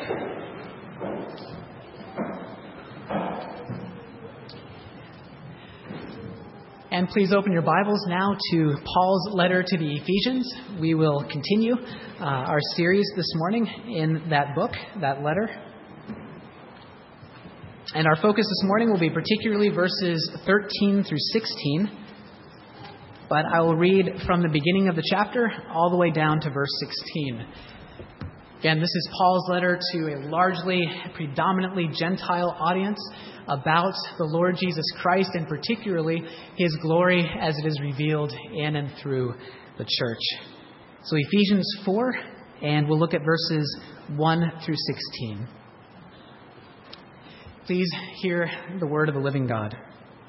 And please open your Bibles now to Paul's letter to the Ephesians. We will continue our series this morning in that book, that letter. And our focus this morning will be particularly verses 13 through 16. But I will read from the beginning of the chapter all the way down to verse 16. Again, this is Paul's letter to a largely, predominantly Gentile audience about the Lord Jesus Christ and particularly His glory as it is revealed in and through the church. So Ephesians 4, and we'll look at verses 1 through 16. Please hear the word of the living God.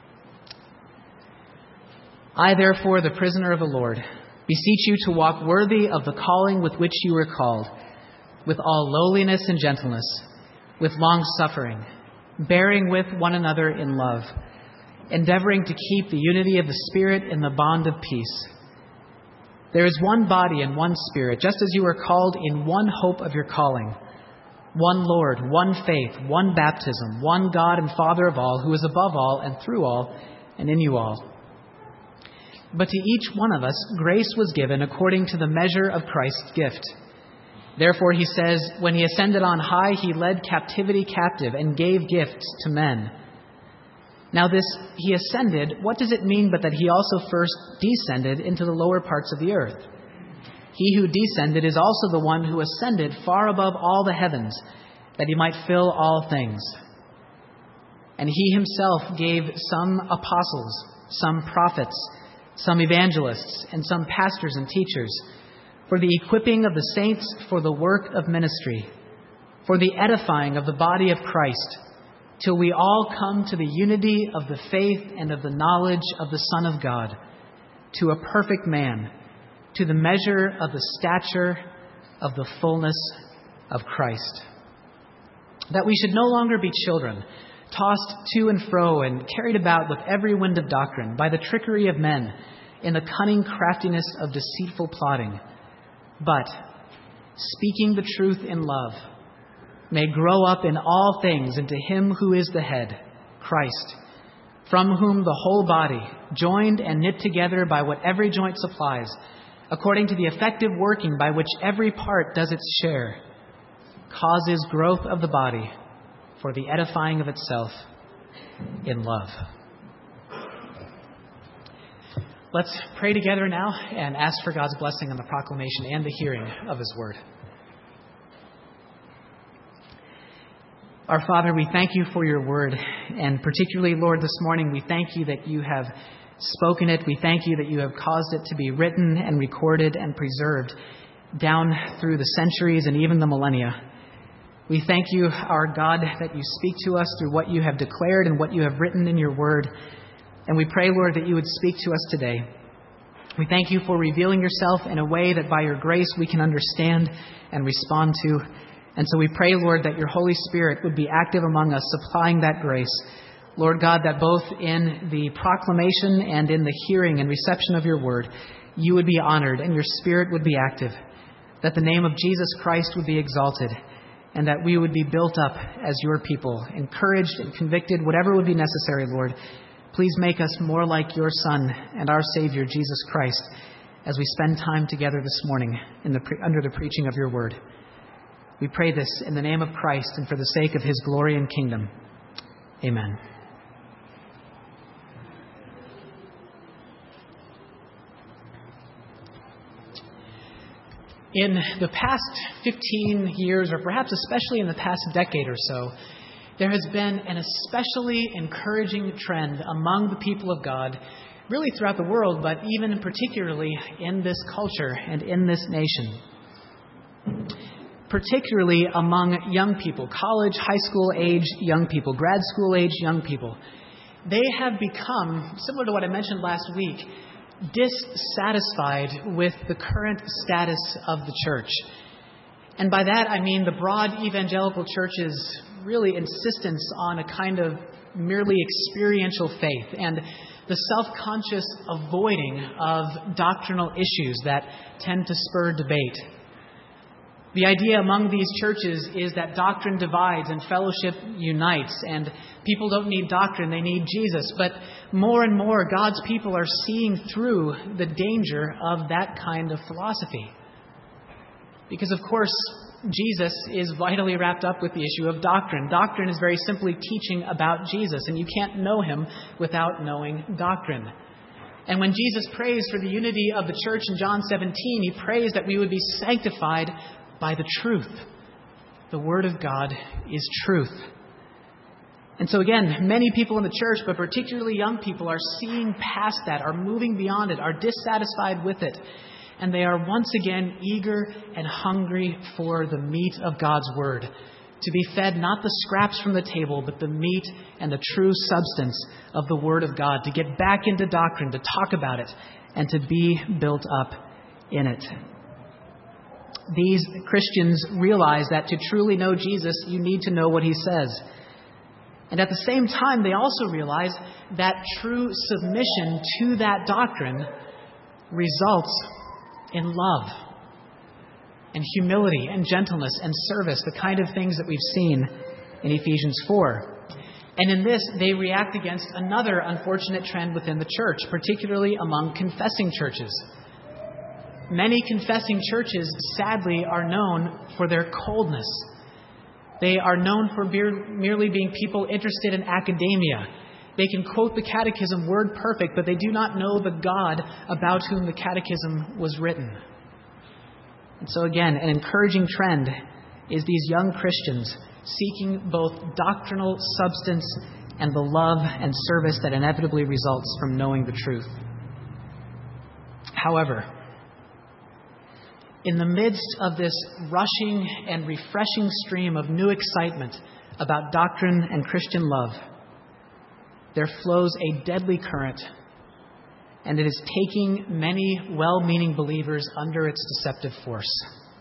I, therefore, the prisoner of the Lord, beseech you to walk worthy of the calling with which you were called, with all lowliness and gentleness, with long-suffering, bearing with one another in love, endeavoring to keep the unity of the Spirit in the bond of peace. There is one body and one Spirit, just as you are called in one hope of your calling, one Lord, one faith, one baptism, one God and Father of all, who is above all and through all and in you all. But to each one of us grace was given according to the measure of Christ's gift. Therefore, he says, when he ascended on high, he led captivity captive and gave gifts to men. Now this, he ascended, what does it mean but that he also first descended into the lower parts of the earth? He who descended is also the one who ascended far above all the heavens, that he might fill all things. And he himself gave some apostles, some prophets, some evangelists, and some pastors and teachers, for the equipping of the saints for the work of ministry, for the edifying of the body of Christ, till we all come to the unity of the faith and of the knowledge of the Son of God, to a perfect man, to the measure of the stature of the fullness of Christ. That we should no longer be children, tossed to and fro and carried about with every wind of doctrine, by the trickery of men, in the cunning craftiness of deceitful plotting, but, speaking the truth in love, may grow up in all things into Him who is the head, Christ, from whom the whole body, joined and knit together by what every joint supplies, according to the effective working by which every part does its share, causes growth of the body for the edifying of itself in love. Let's pray together now and ask for God's blessing on the proclamation and the hearing of His word. Our Father, we thank you for your word, and particularly, Lord, this morning, we thank you that you have spoken it. We thank you that you have caused it to be written and recorded and preserved down through the centuries and even the millennia. We thank you, our God, that you speak to us through what you have declared and what you have written in your word. And we pray, Lord, that you would speak to us today. We thank you for revealing yourself in a way that by your grace we can understand and respond to. And so we pray, Lord, that your Holy Spirit would be active among us, supplying that grace. Lord God, that both in the proclamation and in the hearing and reception of your word, you would be honored and your Spirit would be active, that the name of Jesus Christ would be exalted, and that we would be built up as your people, encouraged and convicted, whatever would be necessary, Lord. Please make us more like your Son and our Savior, Jesus Christ, as we spend time together this morning under the preaching of your word. We pray this in the name of Christ and for the sake of his glory and kingdom. Amen. In the past 15 years, or perhaps especially in the past decade or so, there has been an especially encouraging trend among the people of God, really throughout the world, but even particularly in this culture and in this nation. Particularly among young people, college, high school age young people, grad school age young people. They have become, similar to what I mentioned last week, dissatisfied with the current status of the church. And by that I mean the broad evangelical church's really insistence on a kind of merely experiential faith and the self-conscious avoiding of doctrinal issues that tend to spur debate. The idea among these churches is that doctrine divides and fellowship unites, and people don't need doctrine, they need Jesus. But more and more, God's people are seeing through the danger of that kind of philosophy. Because, of course, Jesus is vitally wrapped up with the issue of doctrine. Doctrine is very simply teaching about Jesus, and you can't know him without knowing doctrine. And when Jesus prays for the unity of the church in John 17, he prays that we would be sanctified by the truth. The Word of God is truth. And so again, many people in the church, but particularly young people, are seeing past that, are moving beyond it, are dissatisfied with it. And they are once again eager and hungry for the meat of God's Word, to be fed not the scraps from the table, but the meat and the true substance of the Word of God, to get back into doctrine, to talk about it, and to be built up in it. These Christians realize that to truly know Jesus, you need to know what he says. And at the same time, they also realize that true submission to that doctrine results in love and humility and gentleness and service, the kind of things that we've seen in Ephesians 4. And in this, they react against another unfortunate trend within the church, particularly among confessing churches. Many confessing churches, sadly, are known for their coldness. They are known for merely being people interested in academia. They can quote the catechism word perfect, but they do not know the God about whom the catechism was written. And so again, an encouraging trend is these young Christians seeking both doctrinal substance and the love and service that inevitably results from knowing the truth. However, in the midst of this rushing and refreshing stream of new excitement about doctrine and Christian love, there flows a deadly current, and it is taking many well-meaning believers under its deceptive force.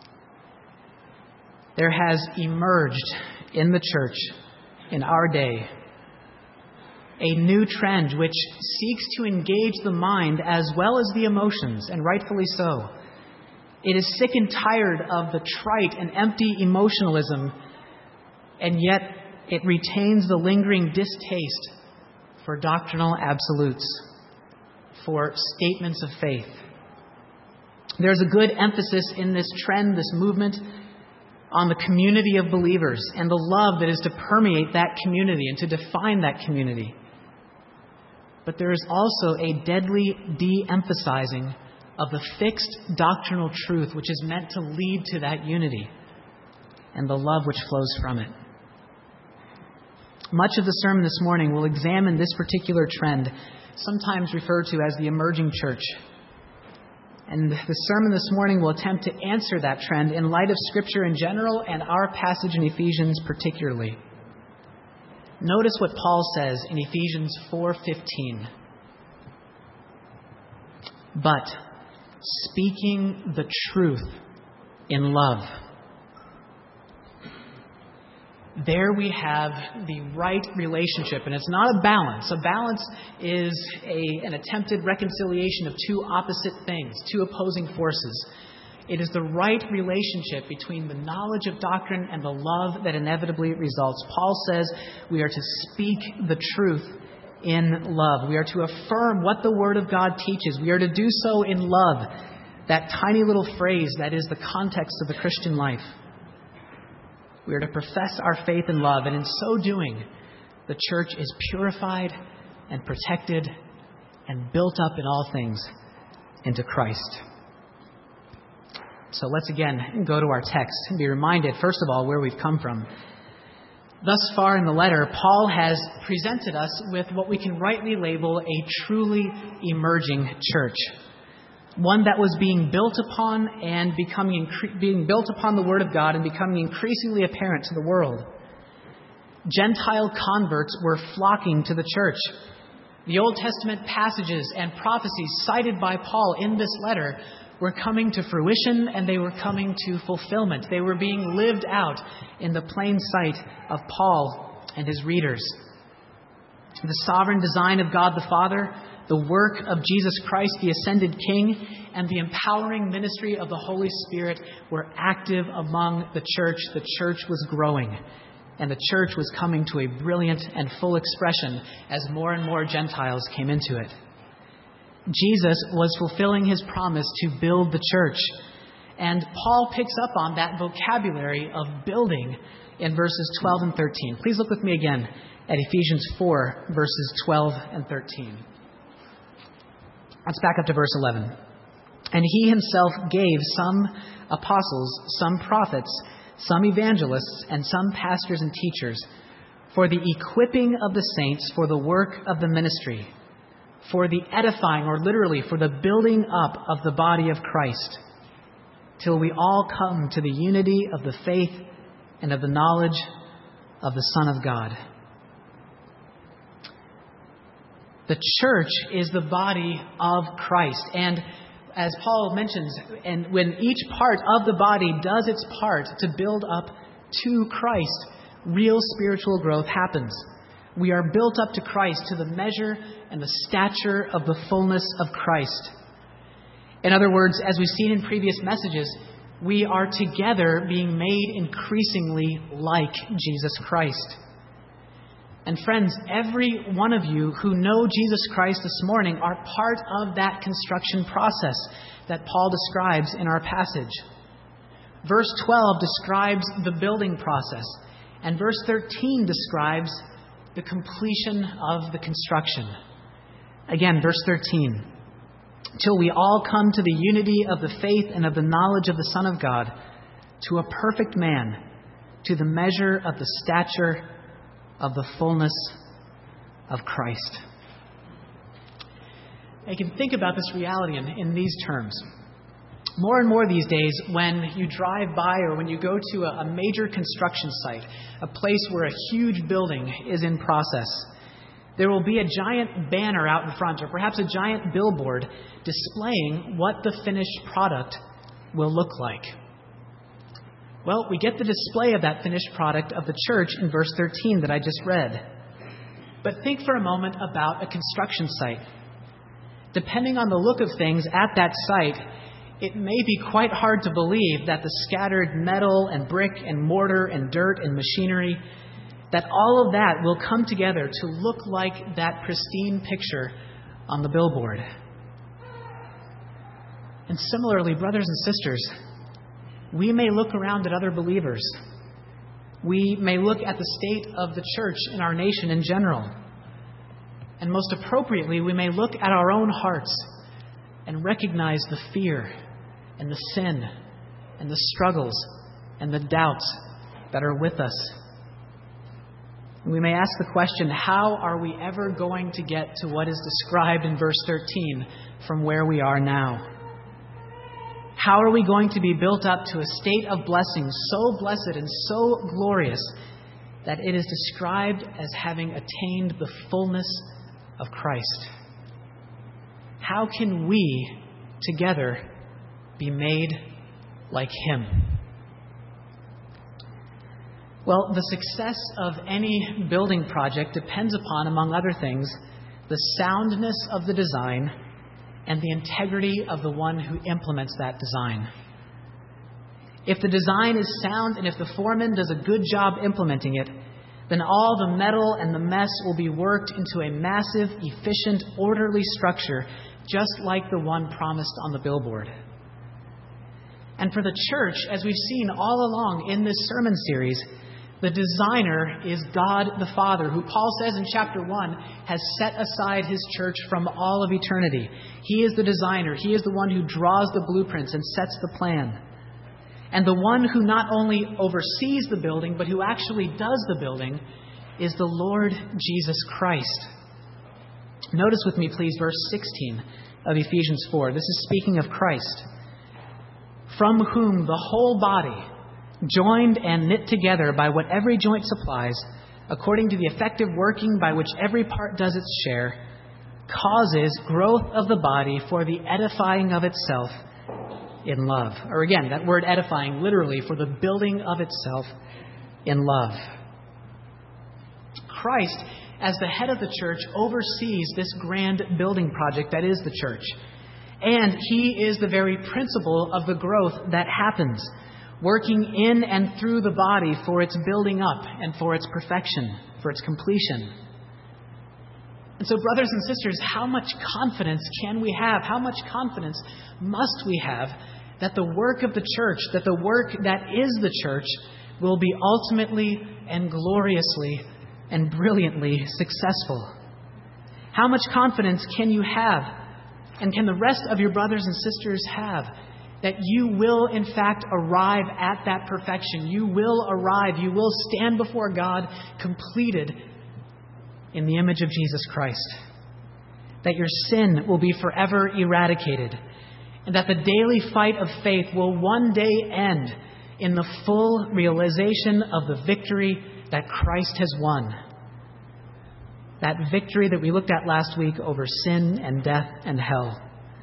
There has emerged in the church in our day a new trend which seeks to engage the mind as well as the emotions, and rightfully so. It is sick and tired of the trite and empty emotionalism, and yet it retains the lingering distaste for doctrinal absolutes, for statements of faith. There's a good emphasis in this trend, this movement, on the community of believers and the love that is to permeate that community and to define that community. But there is also a deadly de-emphasizing of the fixed doctrinal truth which is meant to lead to that unity and the love which flows from it. Much of the sermon this morning will examine this particular trend, sometimes referred to as the emerging church. And the sermon this morning will attempt to answer that trend in light of Scripture in general and our passage in Ephesians particularly. Notice what Paul says in Ephesians 4:15. But speaking the truth in love. There we have the right relationship, and it's not a balance. A balance is an attempted reconciliation of two opposite things, two opposing forces. It is the right relationship between the knowledge of doctrine and the love that inevitably results. Paul says we are to speak the truth in love. We are to affirm what the Word of God teaches. We are to do so in love. That tiny little phrase that is the context of the Christian life. We are to profess our faith in love, and in so doing, the church is purified and protected and built up in all things into Christ. So let's again go to our text and be reminded, first of all, where we've come from. Thus far in the letter, Paul has presented us with what we can rightly label a truly emerging church. One that was being built upon and being built upon the Word of God and becoming increasingly apparent to the world. Gentile converts were flocking to the church. The Old Testament passages and prophecies cited by Paul in this letter were coming to fruition, and they were coming to fulfillment. They were being lived out in the plain sight of Paul and his readers. The sovereign design of God the Father the work of Jesus Christ, the ascended King, and the empowering ministry of the Holy Spirit were active among the church was growing, and the church was coming to a brilliant and full expression as more and more Gentiles came into it. Jesus was fulfilling his promise to build the church, and Paul picks up on that vocabulary of building in verses 12 and 13. Please look with me again at Ephesians 4, verses 12 and 13. Let's back up to verse 11. And he himself gave some apostles, some prophets, some evangelists, and some pastors and teachers for the equipping of the saints for the work of the ministry, for the edifying, or literally for the building up of the body of Christ, till we all come to the unity of the faith and of the knowledge of the Son of God. The church is the body of Christ. And as Paul mentions, and when each part of the body does its part to build up to Christ, real spiritual growth happens. We are built up to Christ, to the measure and the stature of the fullness of Christ. In other words, as we've seen in previous messages, we are together being made increasingly like Jesus Christ. And friends, every one of you who know Jesus Christ this morning are part of that construction process that Paul describes in our passage. Verse 12 describes the building process, and verse 13 describes the completion of the construction. Again, verse 13. Till we all come to the unity of the faith and of the knowledge of the Son of God, to a perfect man, to the measure of the stature of the fullness of Christ. I can think about this reality in these terms. More and more these days, when you drive by or when you go to a major construction site, a place where a huge building is in process, there will be a giant banner out in front, or perhaps a giant billboard displaying what the finished product will look like. Well, we get the display of that finished product of the church in verse 13 that I just read. But think for a moment about a construction site. Depending on the look of things at that site, it may be quite hard to believe that the scattered metal and brick and mortar and dirt and machinery, that all of that will come together to look like that pristine picture on the billboard. And similarly, brothers and sisters, we may look around at other believers. We may look at the state of the church in our nation in general. And most appropriately, we may look at our own hearts and recognize the fear and the sin and the struggles and the doubts that are with us. We may ask the question, how are we ever going to get to what is described in verse 13 from where we are now? How are we going to be built up to a state of blessing so blessed and so glorious that it is described as having attained the fullness of Christ? How can we together be made like Him? Well, the success of any building project depends upon, among other things, the soundness of the design and the integrity of the one who implements that design. If the design is sound and if the foreman does a good job implementing it, then all the metal and the mess will be worked into a massive, efficient, orderly structure, just like the one promised on the billboard. And for the church, as we've seen all along in this sermon series, the designer is God the Father, who Paul says in chapter 1 has set aside His church from all of eternity. He is the designer. He is the one who draws the blueprints and sets the plan. And the one who not only oversees the building, but who actually does the building is the Lord Jesus Christ. Notice with me, please, verse 16 of Ephesians 4. This is speaking of Christ. From whom the whole body, joined and knit together by what every joint supplies, according to the effective working by which every part does its share, causes growth of the body for the edifying of itself in love. Or again, that word edifying, literally, for the building of itself in love. Christ as the head of the church, oversees this grand building project that is the church. And he is the very principle of the growth that happens, working in and through the body for its building up and for its perfection, for its completion. And so, brothers and sisters, how much confidence can we have? How much confidence must we have that the work of the church, that the work that is the church, will be ultimately and gloriously and brilliantly successful? How much confidence can you have, and can the rest of your brothers and sisters have, that you will in fact arrive at that perfection? You will arrive, you will stand before God completed in the image of Jesus Christ. That your sin will be forever eradicated, and that the daily fight of faith will one day end in the full realization of the victory that Christ has won. That victory that we looked at last week over sin and death and hell.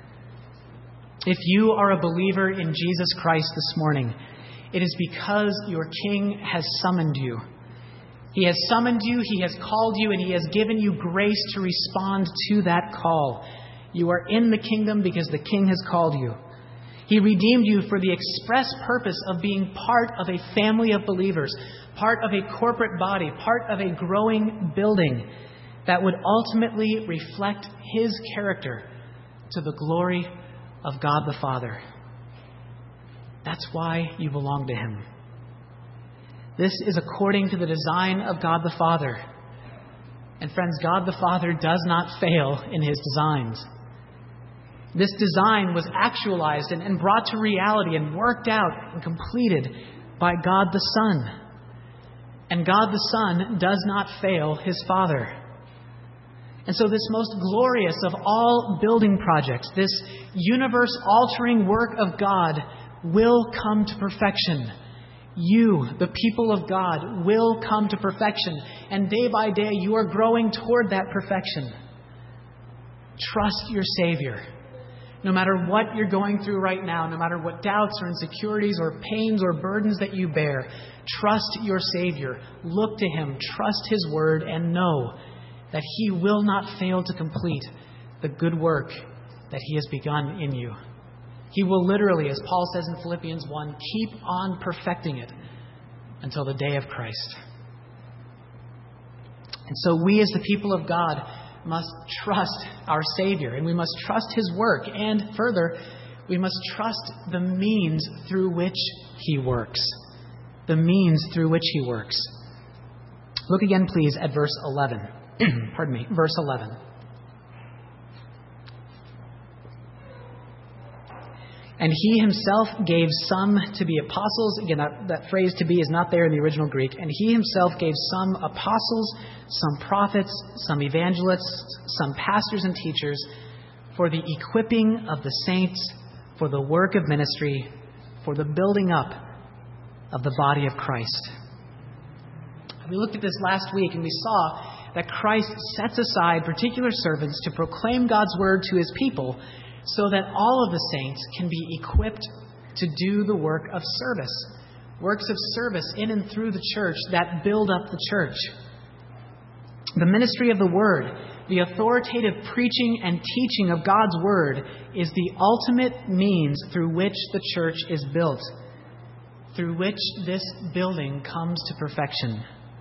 If you are a believer in Jesus Christ this morning, it is because your King has summoned you. He has summoned you, He has called you, and He has given you grace to respond to that call. You are in the kingdom because the King has called you. He redeemed you for the express purpose of being part of a family of believers, part of a corporate body, part of a growing building that would ultimately reflect His character to the glory of God the Father. That's why you belong to Him. This is according to the design of God the Father. And friends, God the Father does not fail in His designs. This design was actualized and brought to reality and worked out and completed by God the Son. And God the Son does not fail His Father. And so this most glorious of all building projects, this universe-altering work of God, will come to perfection. You, the people of God, will come to perfection. And day by day, you are growing toward that perfection. Trust your Savior. No matter what you're going through right now, no matter what doubts or insecurities or pains or burdens that you bear, trust your Savior. Look to Him, trust His word, and know that He will not fail to complete the good work that He has begun in you. He will literally, as Paul says in Philippians 1, keep on perfecting it until the day of Christ. And so we as the people of God must trust our Savior, and we must trust His work, and further, we must trust the means through which He works. The means through which He works. Look again, please, at verse 11. Pardon me, verse 11. And He Himself gave some to be apostles. Again, that phrase "to be" is not there in the original Greek. And He Himself gave some apostles, some prophets, some evangelists, some pastors and teachers for the equipping of the saints, for the work of ministry, for the building up of the body of Christ. We looked at this last week and we saw that Christ sets aside particular servants to proclaim God's word to His people, so that all of the saints can be equipped to do the work of service. Works of service in and through the church that build up the church. The ministry of the Word, the authoritative preaching and teaching of God's Word, is the ultimate means through which the church is built, through which this building comes to perfection.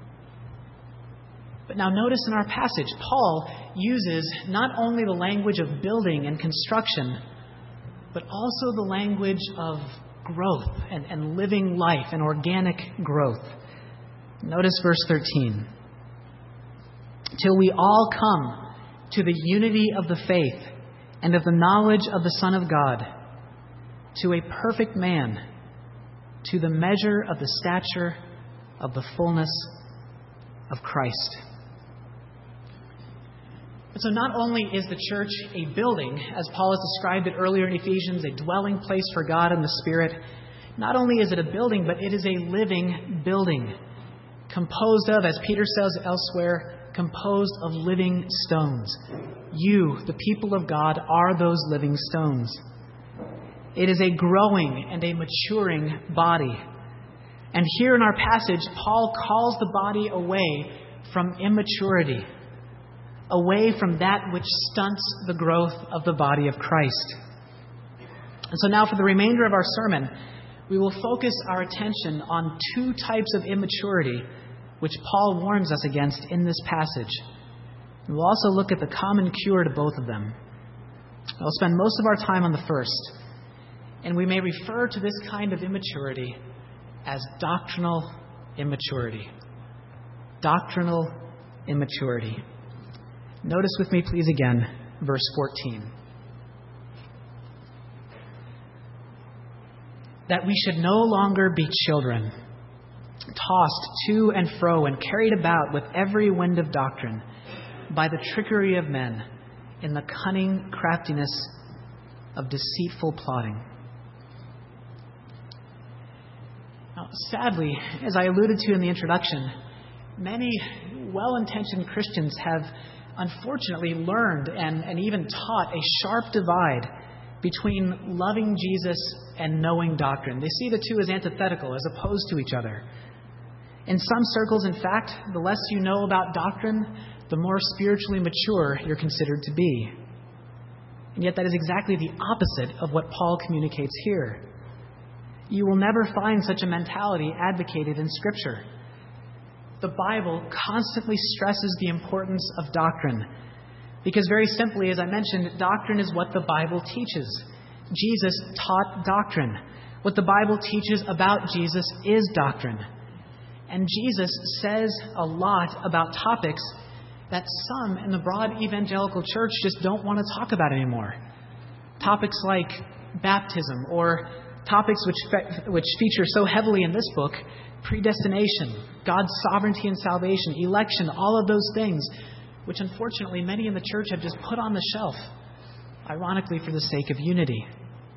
But now notice in our passage, Paul uses not only the language of building and construction, but also the language of growth and living life and organic growth. Notice verse 13. Till we all come to the unity of the faith and of the knowledge of the Son of God, to a perfect man, to the measure of the stature of the fullness of Christ. And so not only is the church a building, as Paul has described it earlier in Ephesians, a dwelling place for God and the Spirit, not only is it a building, but it is a living building, composed of, as Peter says elsewhere, composed of living stones. You, the people of God, are those living stones. It is a growing and a maturing body. And here in our passage, Paul calls the body away from immaturity, away from that which stunts the growth of the body of Christ. And so now for the remainder of our sermon, we will focus our attention on two types of immaturity which Paul warns us against in this passage. And we'll also look at the common cure to both of them. We'll spend most of our time on the first, and we may refer to this kind of immaturity as doctrinal immaturity. Doctrinal immaturity. Notice with me, please, again, verse 14. That we should no longer be children, tossed to and fro and carried about with every wind of doctrine by the trickery of men in the cunning craftiness of deceitful plotting. Now, sadly, as I alluded to in the introduction, many well-intentioned Christians have unfortunately learned and even taught a sharp divide between loving Jesus and knowing doctrine. They see the two as antithetical, as opposed to each other. In some circles, in fact, the less you know about doctrine, the more spiritually mature you're considered to be. And yet that is exactly the opposite of what Paul communicates here. You will never find such a mentality advocated in Scripture. The Bible constantly stresses the importance of doctrine. Because very simply, as I mentioned, doctrine is what the Bible teaches. Jesus taught doctrine. What the Bible teaches about Jesus is doctrine. And Jesus says a lot about topics that some in the broad evangelical church just don't want to talk about anymore. Topics like baptism, or topics which feature so heavily in this book, predestination, God's sovereignty and salvation, election, all of those things, which unfortunately many in the church have just put on the shelf, ironically for the sake of unity.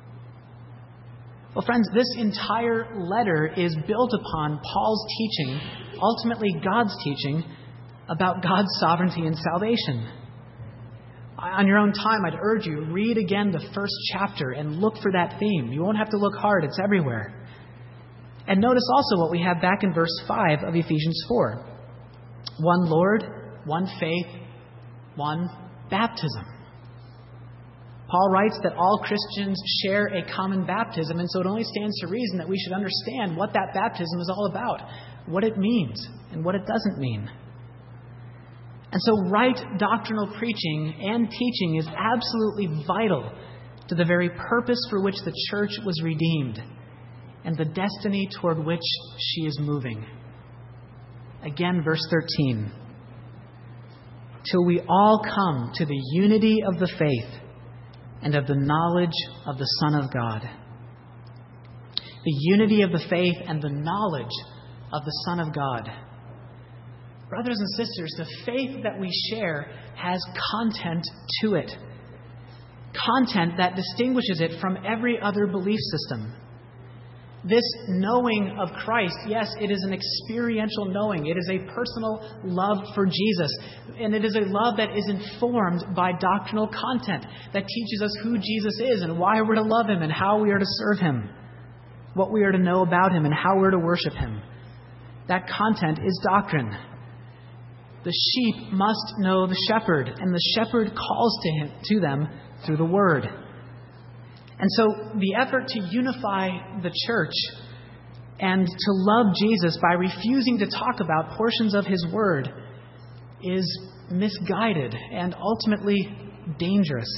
Well, friends, this entire letter is built upon Paul's teaching, ultimately God's teaching, about God's sovereignty and salvation. On your own time, I'd urge you, read again the first chapter and look for that theme. You won't have to look hard, it's everywhere. And notice also what we have back in verse 5 of Ephesians 4. One Lord, one faith, one baptism. Paul writes that all Christians share a common baptism, and so it only stands to reason that we should understand what that baptism is all about, what it means, and what it doesn't mean. And so right doctrinal preaching and teaching is absolutely vital to the very purpose for which the church was redeemed and the destiny toward which she is moving. Again, verse 13. Till we all come to the unity of the faith and of the knowledge of the Son of God. The unity of the faith and the knowledge of the Son of God. Brothers and sisters, the faith that we share has content to it. Content that distinguishes it from every other belief system. This knowing of Christ, yes, it is an experiential knowing. It is a personal love for Jesus. And it is a love that is informed by doctrinal content that teaches us who Jesus is and why we're to love Him and how we are to serve Him, what we are to know about Him and how we're to worship Him. That content is doctrine. The sheep must know the shepherd, and the shepherd calls to them through the word. And so the effort to unify the church and to love Jesus by refusing to talk about portions of His word is misguided and ultimately dangerous.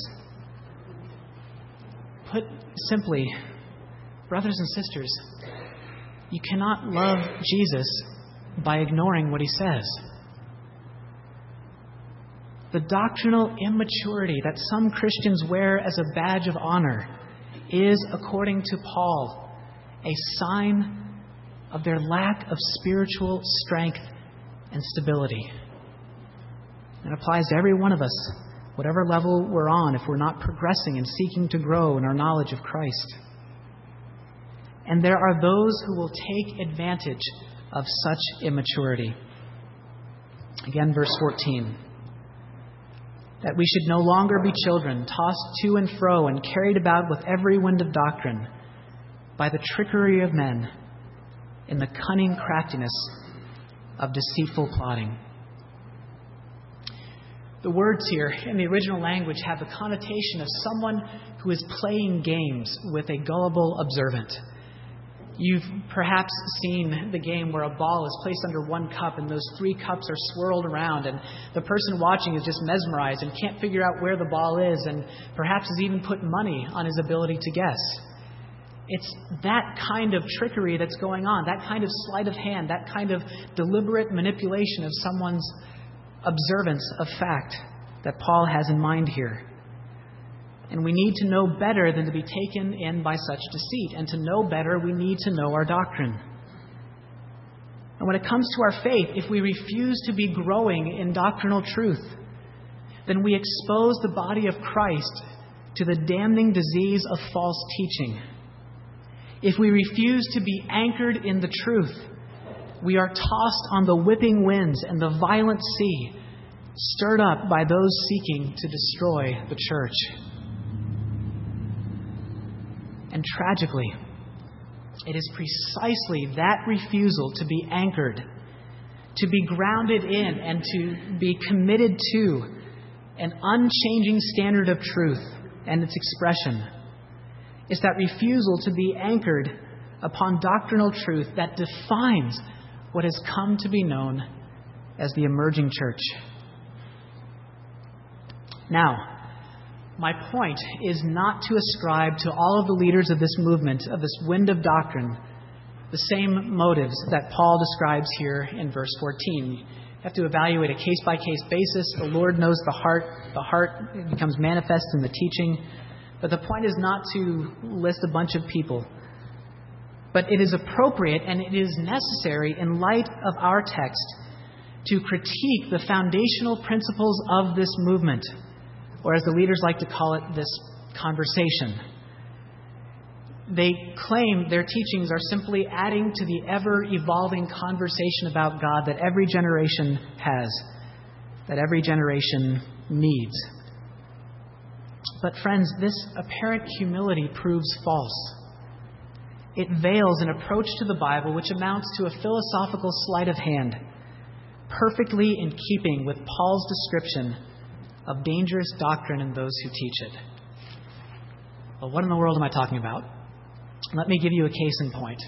Put simply, brothers and sisters, you cannot love Jesus by ignoring what He says. The doctrinal immaturity that some Christians wear as a badge of honor is, according to Paul, a sign of their lack of spiritual strength and stability. It applies to every one of us, whatever level we're on, if we're not progressing and seeking to grow in our knowledge of Christ. And there are those who will take advantage of such immaturity. Again, verse 14. That we should no longer be children, tossed to and fro and carried about with every wind of doctrine, by the trickery of men, in the cunning craftiness of deceitful plotting. The words here in the original language have the connotation of someone who is playing games with a gullible observant. You've perhaps seen the game where a ball is placed under one cup and those 3 cups are swirled around, and the person watching is just mesmerized and can't figure out where the ball is, and perhaps has even put money on his ability to guess. It's that kind of trickery that's going on, that kind of sleight of hand, that kind of deliberate manipulation of someone's observance of fact that Paul has in mind here. And we need to know better than to be taken in by such deceit. And to know better, we need to know our doctrine. And when it comes to our faith, if we refuse to be growing in doctrinal truth, then we expose the body of Christ to the damning disease of false teaching. If we refuse to be anchored in the truth, we are tossed on the whipping winds and the violent sea, stirred up by those seeking to destroy the church. And tragically, it is precisely that refusal to be anchored, to be grounded in, and to be committed to an unchanging standard of truth and its expression. It's that refusal to be anchored upon doctrinal truth that defines what has come to be known as the emerging church. Now, my point is not to ascribe to all of the leaders of this movement, of this wind of doctrine, the same motives that Paul describes here in verse 14. You have to evaluate a case-by-case basis. The Lord knows the heart. The heart becomes manifest in the teaching. But the point is not to list a bunch of people. But it is appropriate and it is necessary in light of our text to critique the foundational principles of this movement, or as the leaders like to call it, this conversation. They claim their teachings are simply adding to the ever-evolving conversation about God that every generation has, that every generation needs. But friends, this apparent humility proves false. It veils an approach to the Bible which amounts to a philosophical sleight of hand, perfectly in keeping with Paul's description of dangerous doctrine in those who teach it. Well, what in the world am I talking about? Let me give you a case in point.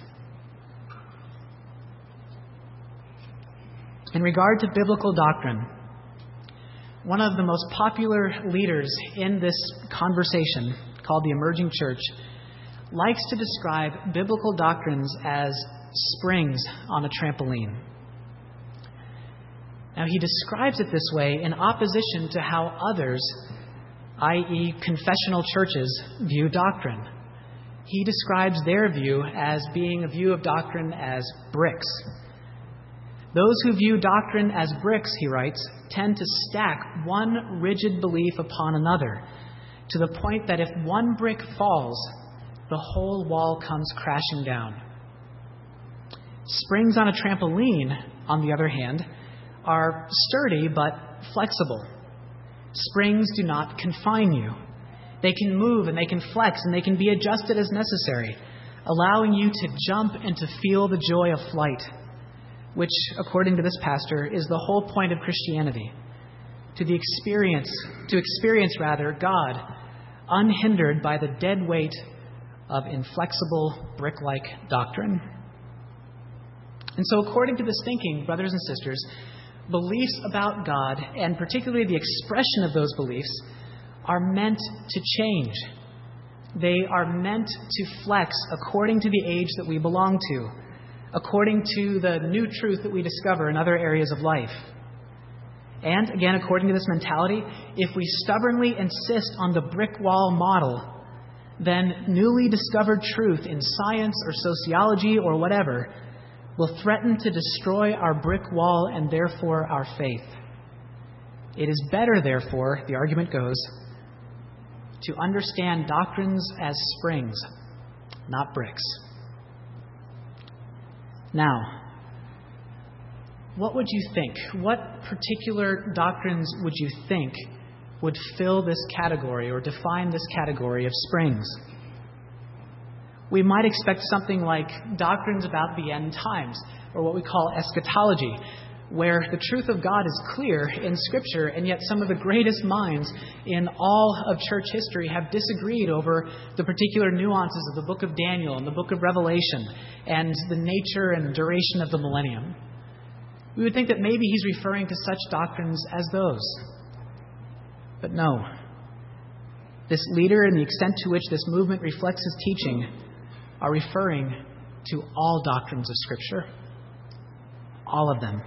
In regard to biblical doctrine, one of the most popular leaders in this conversation, called the emerging church, likes to describe biblical doctrines as springs on a trampoline. Now, he describes it this way in opposition to how others, i.e., confessional churches, view doctrine. He describes their view as being a view of doctrine as bricks. Those who view doctrine as bricks, he writes, tend to stack one rigid belief upon another, to the point that if one brick falls, the whole wall comes crashing down. Springs on a trampoline, on the other hand, are sturdy but flexible. Springs do not confine you. They can move and they can flex and they can be adjusted as necessary, allowing you to jump and to feel the joy of flight, which, according to this pastor, is the whole point of Christianity. To experience God unhindered by the dead weight of inflexible brick-like doctrine. And so, according to this thinking, brothers and sisters, beliefs about God, and particularly the expression of those beliefs, are meant to change. They are meant to flex according to the age that we belong to, according to the new truth that we discover in other areas of life. And, again, according to this mentality, if we stubbornly insist on the brick wall model, then newly discovered truth in science or sociology or whatever will threaten to destroy our brick wall and therefore our faith. It is better, therefore, the argument goes, to understand doctrines as springs, not bricks. Now, what would you think? What particular doctrines would you think would fill this category or define this category of springs? We might expect something like doctrines about the end times, or what we call eschatology, where the truth of God is clear in Scripture, and yet some of the greatest minds in all of church history have disagreed over the particular nuances of the book of Daniel and the book of Revelation and the nature and duration of the millennium. We would think that maybe he's referring to such doctrines as those. But no. This leader and the extent to which this movement reflects his teaching are referring to all doctrines of Scripture. All of them.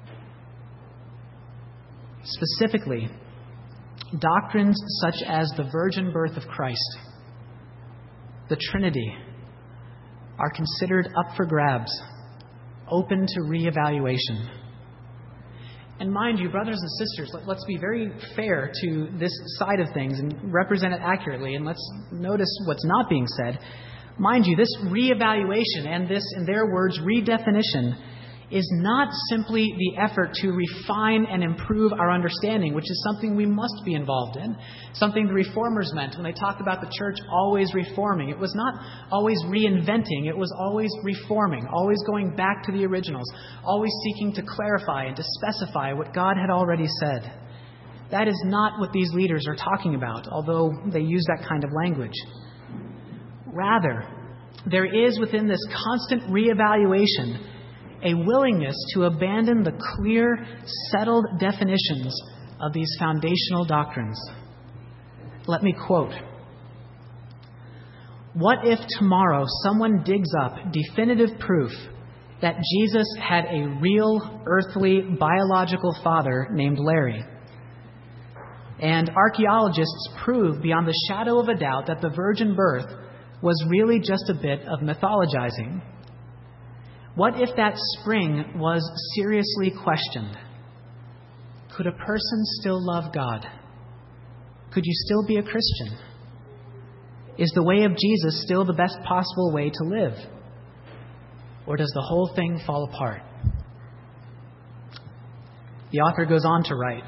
Specifically, doctrines such as the virgin birth of Christ, the Trinity, are considered up for grabs, open to reevaluation. And mind you, brothers and sisters, let's be very fair to this side of things and represent it accurately, and let's notice what's not being said. Mind you, this reevaluation and this, in their words, redefinition is not simply the effort to refine and improve our understanding, which is something we must be involved in, something the Reformers meant when they talked about the church always reforming. It was not always reinventing, it was always reforming, always going back to the originals, always seeking to clarify and to specify what God had already said. That is not what these leaders are talking about, although they use that kind of language. Rather, there is within this constant reevaluation a willingness to abandon the clear, settled definitions of these foundational doctrines. Let me quote, "What if tomorrow someone digs up definitive proof that Jesus had a real, earthly, biological father named Larry? And archaeologists prove beyond the shadow of a doubt that the virgin birth was really just a bit of mythologizing? What if that spring was seriously questioned? Could a person still love God? Could you still be a Christian? Is the way of Jesus still the best possible way to live? Or does the whole thing fall apart?" The author goes on to write,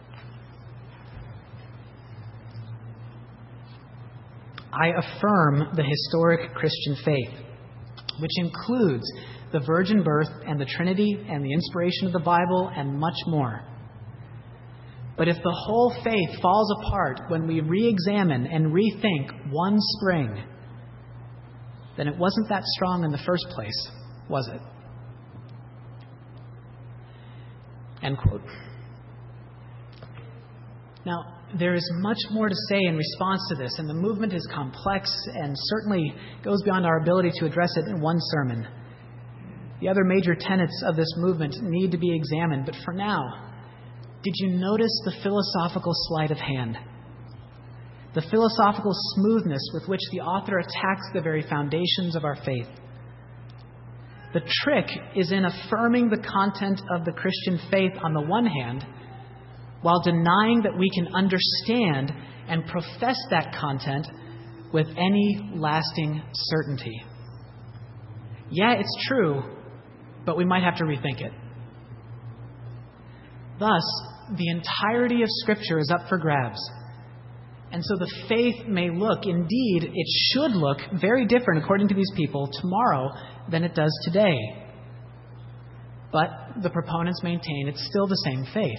"I affirm the historic Christian faith, which includes the virgin birth and the Trinity and the inspiration of the Bible and much more. But if the whole faith falls apart when we re-examine and rethink one spring, then it wasn't that strong in the first place, was it?" End quote. Now, there is much more to say in response to this, and the movement is complex and certainly goes beyond our ability to address it in one sermon. The other major tenets of this movement need to be examined, but for now, did you notice the philosophical sleight of hand? The philosophical smoothness with which the author attacks the very foundations of our faith. The trick is in affirming the content of the Christian faith on the one hand, while denying that we can understand and profess that content with any lasting certainty. Yeah, it's true, but we might have to rethink it. Thus, the entirety of Scripture is up for grabs. And so the faith may look, indeed, it should look very different, according to these people, tomorrow than it does today. But the proponents maintain it's still the same faith.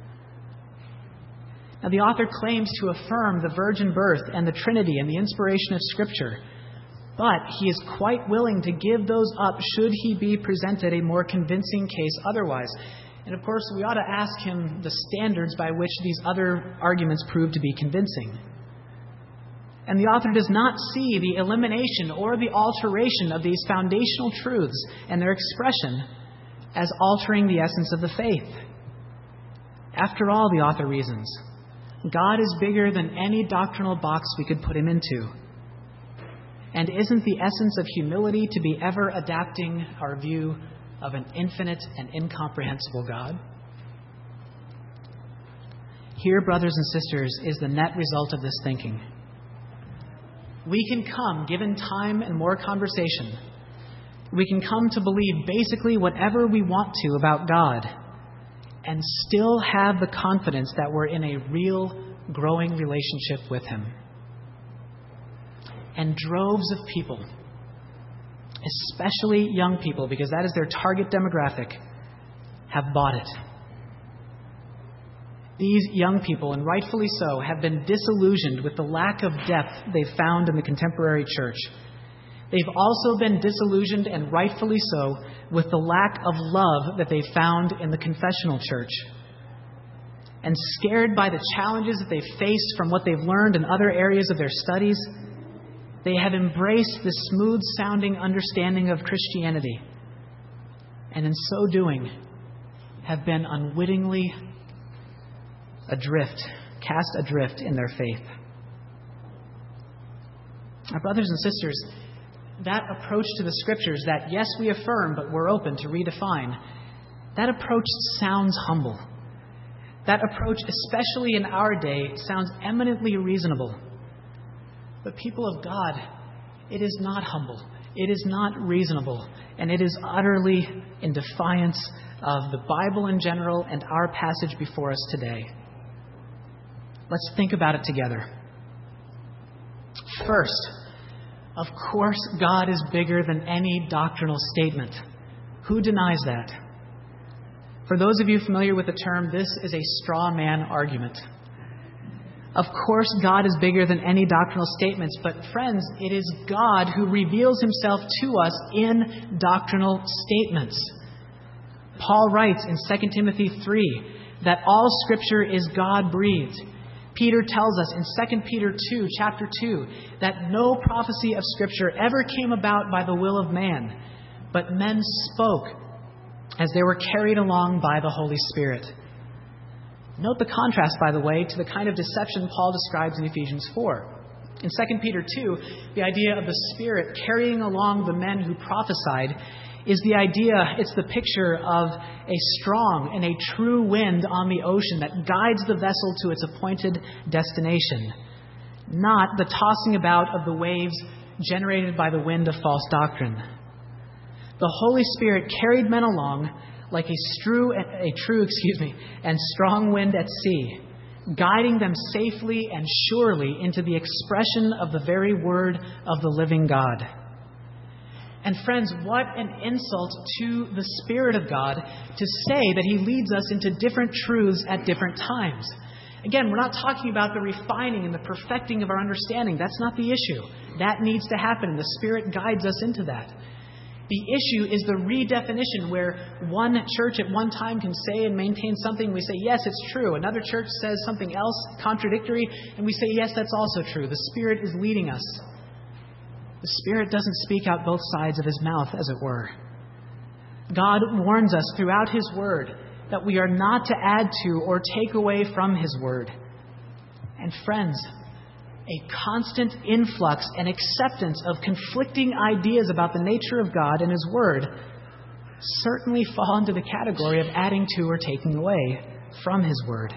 Now, the author claims to affirm the virgin birth and the Trinity and the inspiration of Scripture, but he is quite willing to give those up should he be presented a more convincing case otherwise. And of course, we ought to ask him the standards by which these other arguments prove to be convincing. And the author does not see the elimination or the alteration of these foundational truths and their expression as altering the essence of the faith. After all, the author reasons, God is bigger than any doctrinal box we could put him into. And isn't the essence of humility to be ever adapting our view of an infinite and incomprehensible God? Here, brothers and sisters, is the net result of this thinking. We can come, given time and more conversation, we can come to believe basically whatever we want to about God and still have the confidence that we're in a real, growing relationship with him. And droves of people, especially young people, because that is their target demographic, have bought it. These young people, and rightfully so, have been disillusioned with the lack of depth they've found in the contemporary church. They've also been disillusioned, and rightfully so, with the lack of love that they've found in the confessional church. And scared by the challenges that they've faced from what they've learned in other areas of their studies, they have embraced the smooth-sounding understanding of Christianity, and in so doing, have been unwittingly cast adrift in their faith. Our brothers and sisters, that approach to the Scriptures that, yes, we affirm, but we're open to redefine, that approach sounds humble. That approach, especially in our day, sounds eminently reasonable. But people of God, it is not humble. It is not reasonable. And it is utterly in defiance of the Bible in general and our passage before us today. Let's think about it together. First, of course, God is bigger than any doctrinal statement. Who denies that? For those of you familiar with the term, this is a straw man argument. Of course, God is bigger than any doctrinal statements, but friends, it is God who reveals himself to us in doctrinal statements. Paul writes in 2 Timothy 3 that all Scripture is God-breathed. Peter tells us in 2 Peter 2, chapter 2, that no prophecy of Scripture ever came about by the will of man, but men spoke as they were carried along by the Holy Spirit. Note the contrast, by the way, to the kind of deception Paul describes in Ephesians 4. In 2 Peter 2, the idea of the Spirit carrying along the men who prophesied is the idea, it's the picture of a strong and a true wind on the ocean that guides the vessel to its appointed destination, not the tossing about of the waves generated by the wind of false doctrine. The Holy Spirit carried men along like a true and strong wind at sea, guiding them safely and surely into the expression of the very word of the living God. And friends, what an insult to the Spirit of God to say that He leads us into different truths at different times. Again, we're not talking about the refining and the perfecting of our understanding. That's not the issue. That needs to happen. The Spirit guides us into that. The issue is the redefinition where one church at one time can say and maintain something. We say, yes, it's true. Another church says something else contradictory, and we say, yes, that's also true. The Spirit is leading us. The Spirit doesn't speak out both sides of His mouth, as it were. God warns us throughout His Word that we are not to add to or take away from His Word. And friends, a constant influx and acceptance of conflicting ideas about the nature of God and His Word certainly fall into the category of adding to or taking away from His Word.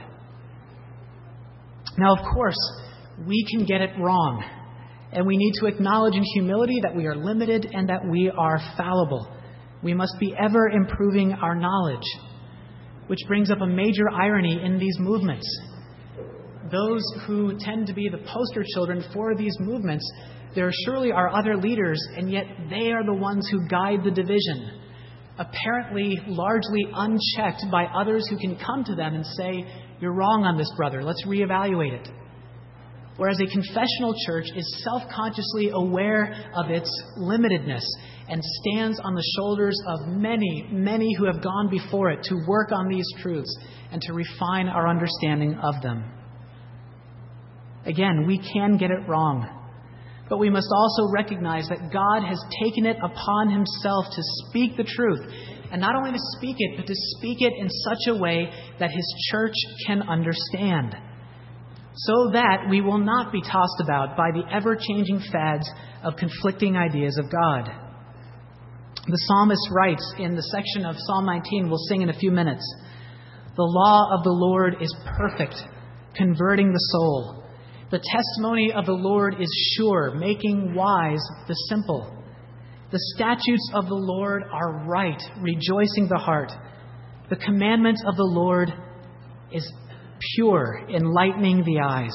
Now, of course, we can get it wrong. And we need to acknowledge in humility that we are limited and that we are fallible. We must be ever improving our knowledge, which brings up a major irony in these movements. Those who tend to be the poster children for these movements, there surely are other leaders, and yet they are the ones who guide the division, apparently largely unchecked by others who can come to them and say, "You're wrong on this, brother. Let's reevaluate it." Whereas a confessional church is self-consciously aware of its limitedness and stands on the shoulders of many, many who have gone before it to work on these truths and to refine our understanding of them. Again, we can get it wrong, but we must also recognize that God has taken it upon Himself to speak the truth, and not only to speak it, but to speak it in such a way that His church can understand, so that we will not be tossed about by the ever-changing fads of conflicting ideas of God. The psalmist writes in the section of Psalm 19 we'll sing in a few minutes, "The law of the Lord is perfect, converting the soul. The testimony of the Lord is sure, making wise the simple. The statutes of the Lord are right, rejoicing the heart. The commandment of the Lord is pure, enlightening the eyes."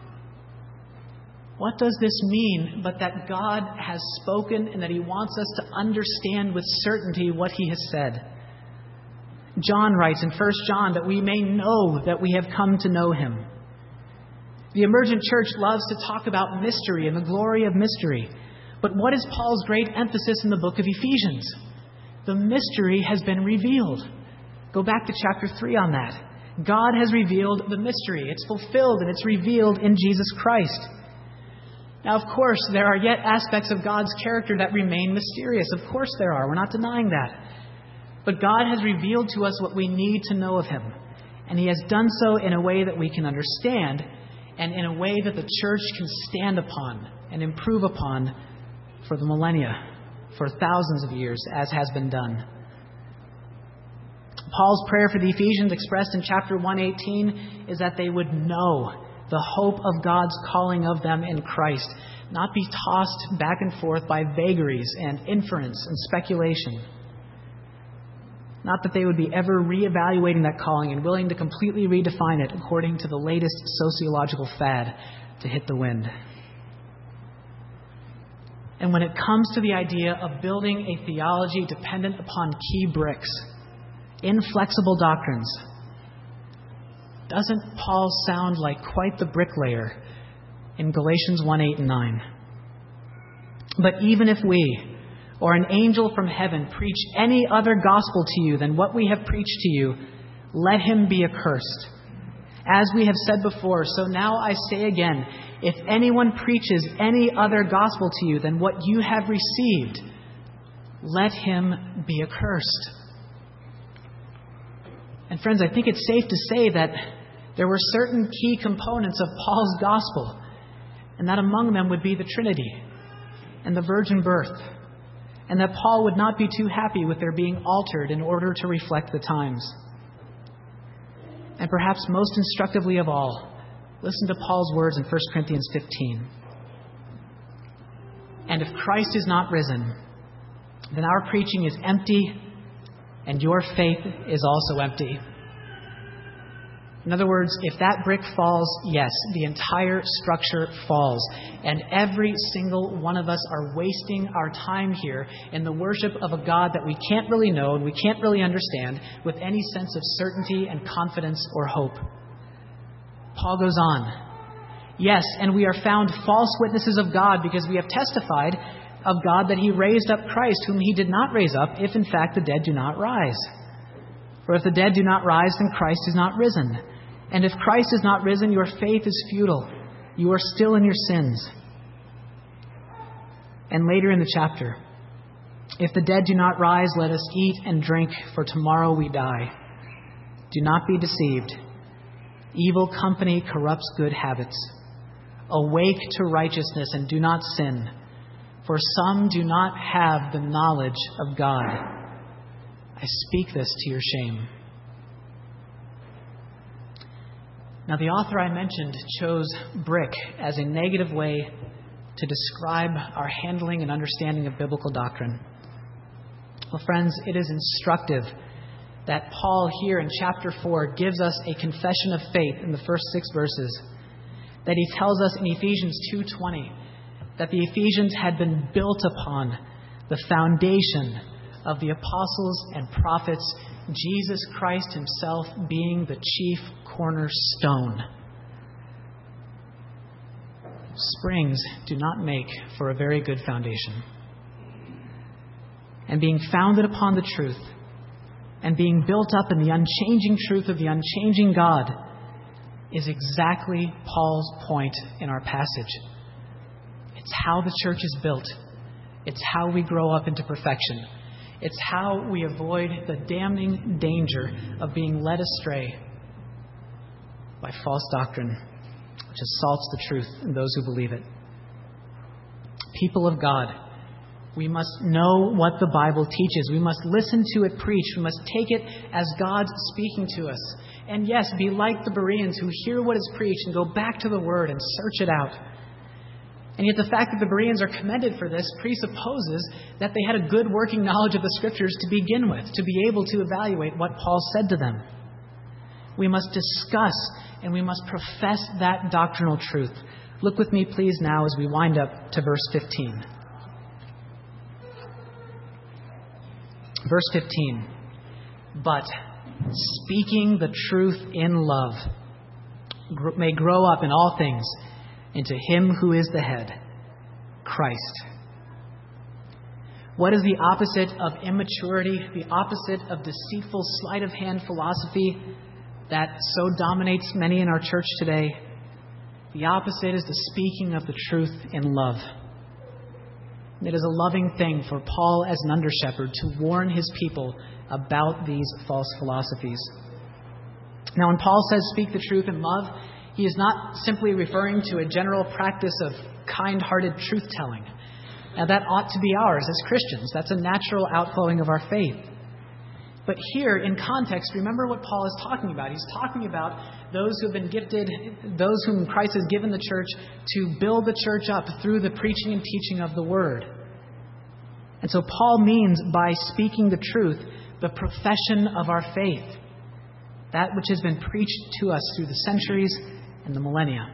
What does this mean but that God has spoken and that He wants us to understand with certainty what He has said? John writes in 1 John that we may know that we have come to know him. The emergent church loves to talk about mystery and the glory of mystery. But what is Paul's great emphasis in the book of Ephesians? The mystery has been revealed. Go back to chapter 3 on that. God has revealed the mystery. It's fulfilled and it's revealed in Jesus Christ. Now, of course, there are yet aspects of God's character that remain mysterious. Of course there are. We're not denying that. But God has revealed to us what we need to know of him. And he has done so in a way that we can understand and in a way that the church can stand upon and improve upon for the millennia, for thousands of years, as has been done. Paul's prayer for the Ephesians, expressed in chapter 1:18, is that they would know the hope of God's calling of them in Christ, not be tossed back and forth by vagaries and inference and speculation. Not that they would be ever reevaluating that calling and willing to completely redefine it according to the latest sociological fad to hit the wind. And when it comes to the idea of building a theology dependent upon key bricks, inflexible doctrines, doesn't Paul sound like quite the bricklayer in Galatians 1:8 and 9? But even if we, or an angel from heaven, preach any other gospel to you than what we have preached to you, let him be accursed. As we have said before, so now I say again, if anyone preaches any other gospel to you than what you have received, let him be accursed. And friends, I think it's safe to say that there were certain key components of Paul's gospel, and that among them would be the Trinity and the virgin birth, and that Paul would not be too happy with their being altered in order to reflect the times. And perhaps most instructively of all, listen to Paul's words in 1 Corinthians 15. And if Christ is not risen, then our preaching is empty, and your faith is also empty. In other words, if that brick falls, yes, the entire structure falls. And every single one of us are wasting our time here in the worship of a God that we can't really know and we can't really understand with any sense of certainty and confidence or hope. Paul goes on. Yes, and we are found false witnesses of God because we have testified of God that he raised up Christ, whom he did not raise up, if in fact the dead do not rise. For if the dead do not rise, then Christ is not risen. And if Christ is not risen, your faith is futile. You are still in your sins. And later in the chapter, if the dead do not rise, let us eat and drink, for tomorrow we die. Do not be deceived. Evil company corrupts good habits. Awake to righteousness and do not sin, for some do not have the knowledge of God. I speak this to your shame. Now, the author I mentioned chose brick as a negative way to describe our handling and understanding of biblical doctrine. Well, friends, it is instructive that Paul here in chapter 4 gives us a confession of faith in the first 6 verses, that he tells us in Ephesians 2:20 that the Ephesians had been built upon the foundation of the apostles and prophets, Jesus Christ himself being the chief cornerstone. Springs do not make for a very good foundation. And being founded upon the truth and being built up in the unchanging truth of the unchanging God is exactly Paul's point in our passage. It's how the church is built. It's how we grow up into perfection. It's how we avoid the damning danger of being led astray by false doctrine, which assaults the truth in those who believe it. People of God, we must know what the Bible teaches. We must listen to it preached. We must take it as God speaking to us. And yes, be like the Bereans who hear what is preached and go back to the Word and search it out. And yet the fact that the Bereans are commended for this presupposes that they had a good working knowledge of the Scriptures to begin with, to be able to evaluate what Paul said to them. We must discuss and we must profess that doctrinal truth. Look with me, please, now as we wind up to verse 15. Verse 15. But speaking the truth in love, may grow up in all things into Him who is the head, Christ. What is the opposite of immaturity, the opposite of deceitful sleight-of-hand philosophy that so dominates many in our church today? The opposite is the speaking of the truth in love. It is a loving thing for Paul as an under-shepherd to warn his people about these false philosophies. Now, when Paul says speak the truth in love, he is not simply referring to a general practice of kind-hearted truth-telling. Now, that ought to be ours as Christians. That's a natural outflowing of our faith. But here, in context, remember what Paul is talking about. He's talking about those who have been gifted, those whom Christ has given the church to build the church up through the preaching and teaching of the Word. And so Paul means by speaking the truth, the profession of our faith, that which has been preached to us through the centuries and the millennia.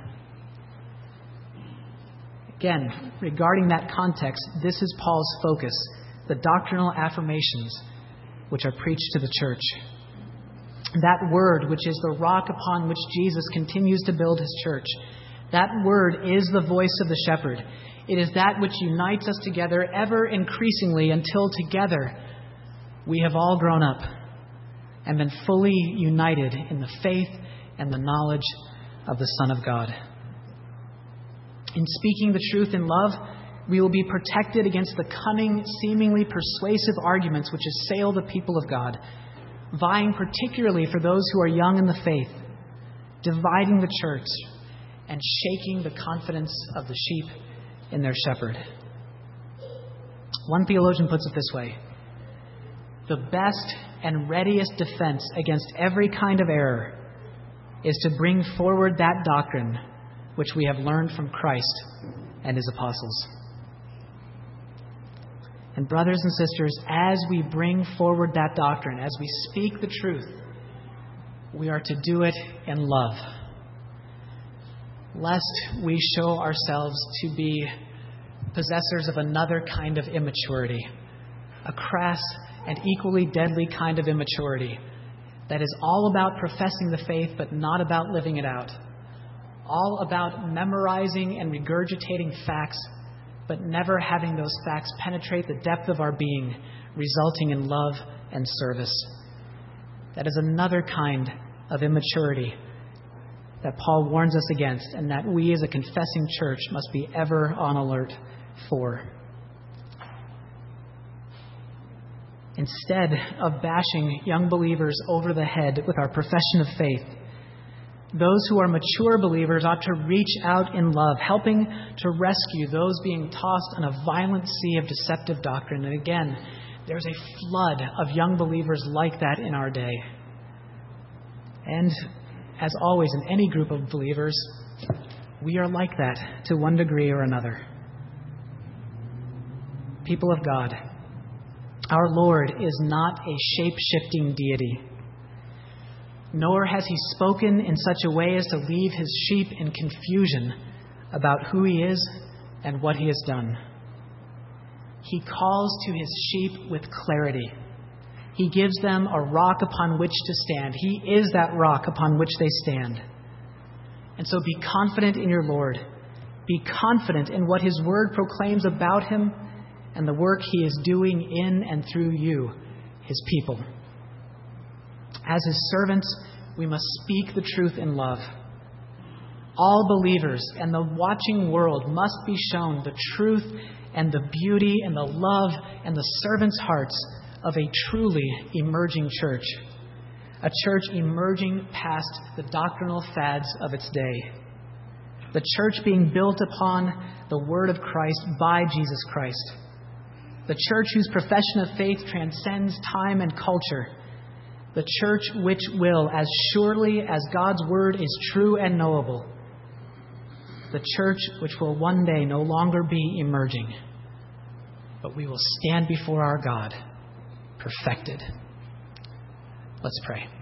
Again, regarding that context, this is Paul's focus, the doctrinal affirmations which are preached to the church. That word, which is the rock upon which Jesus continues to build his church, that word is the voice of the shepherd. It is that which unites us together ever increasingly until together we have all grown up and been fully united in the faith and the knowledge of the Son of God. In speaking the truth in love, we will be protected against the cunning, seemingly persuasive arguments which assail the people of God, vying particularly for those who are young in the faith, dividing the church, and shaking the confidence of the sheep in their shepherd. One theologian puts it this way: the best and readiest defense against every kind of error is to bring forward that doctrine which we have learned from Christ and his apostles. And brothers and sisters, as we bring forward that doctrine, as we speak the truth, we are to do it in love, lest we show ourselves to be possessors of another kind of immaturity, a crass and equally deadly kind of immaturity that is all about professing the faith but not about living it out, all about memorizing and regurgitating facts but never having those facts penetrate the depth of our being, resulting in love and service. That is another kind of immaturity that Paul warns us against, and that we as a confessing church must be ever on alert for. Instead of bashing young believers over the head with our profession of faith, those who are mature believers ought to reach out in love, helping to rescue those being tossed on a violent sea of deceptive doctrine. And again, there's a flood of young believers like that in our day. And as always in any group of believers, we are like that to one degree or another. People of God, our Lord is not a shape-shifting deity, nor has he spoken in such a way as to leave his sheep in confusion about who he is and what he has done. He calls to his sheep with clarity. He gives them a rock upon which to stand. He is that rock upon which they stand. And so be confident in your Lord. Be confident in what his word proclaims about him and the work he is doing in and through you, his people. As his servants, we must speak the truth in love. All believers and the watching world must be shown the truth and the beauty and the love and the servants' hearts of a truly emerging church, a church emerging past the doctrinal fads of its day, the church being built upon the word of Christ by Jesus Christ, the church whose profession of faith transcends time and culture, the church which will, as surely as God's word is true and knowable, the church which will one day no longer be emerging, but we will stand before our God perfected. Let's pray.